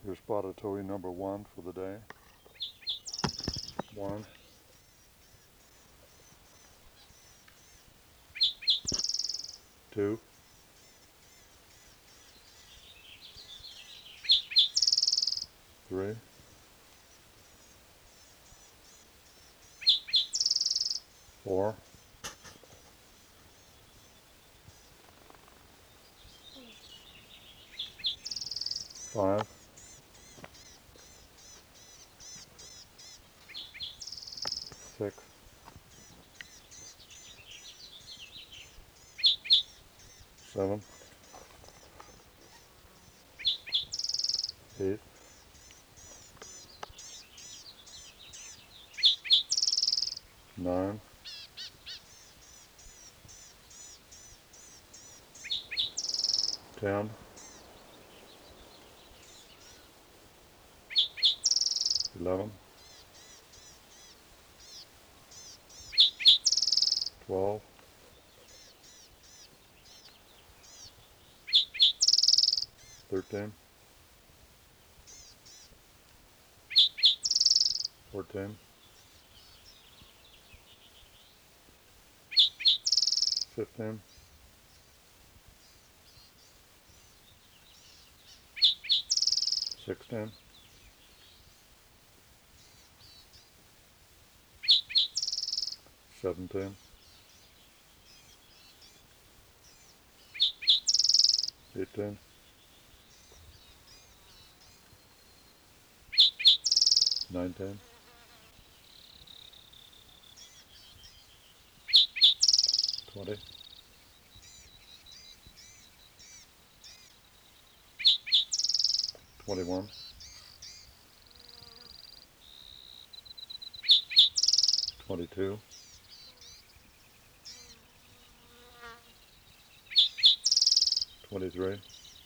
Here's spotted towhee number 1 for the day. 1, 2, 3, 4, 5, 6, 7, 8, 9, 10, 11, 12, 13, 14, 15, 16, 17, 18, 19, 20, 21, 22, 23,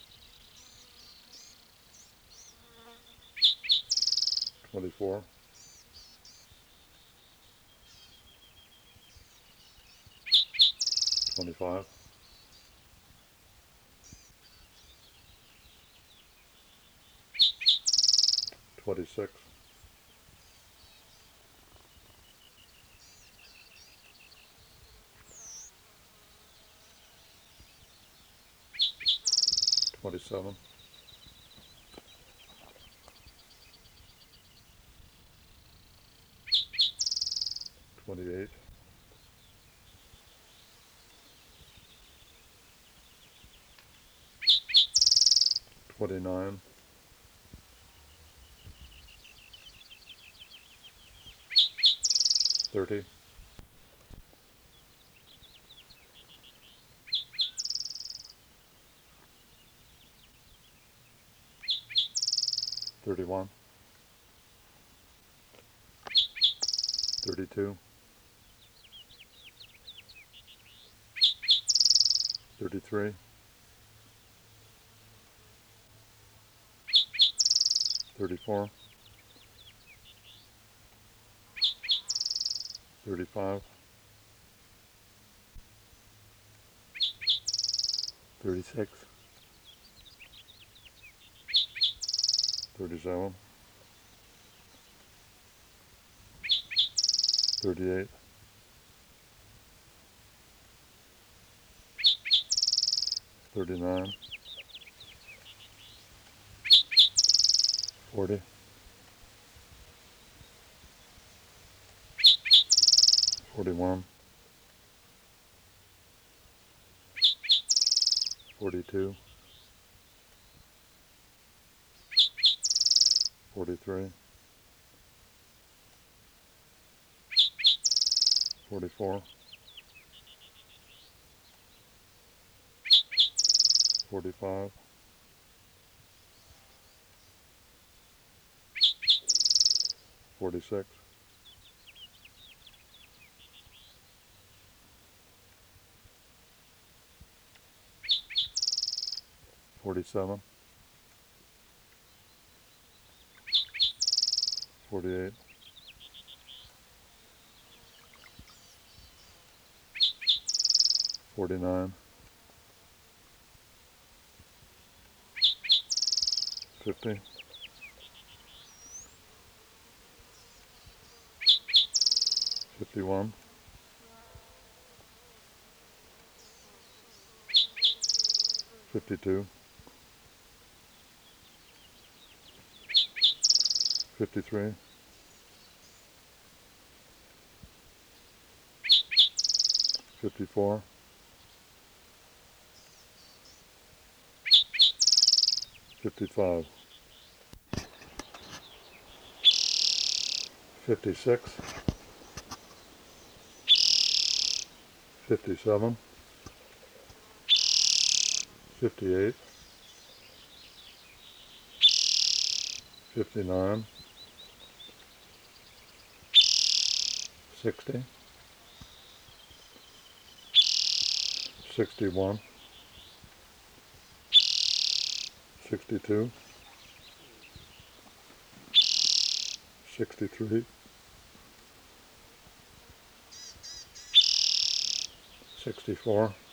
24, 25, 26, 27, 28, 29, 30, 31, 32, 33, 34, 35, 36, 37, 38, 39, 40, 41, 42, 43, 44, 45, 46, 47, 48, 49, 50, 51, 52, 53, 54, 55, 56, 57, 58, 59, 60, 61, 62, 63, 64,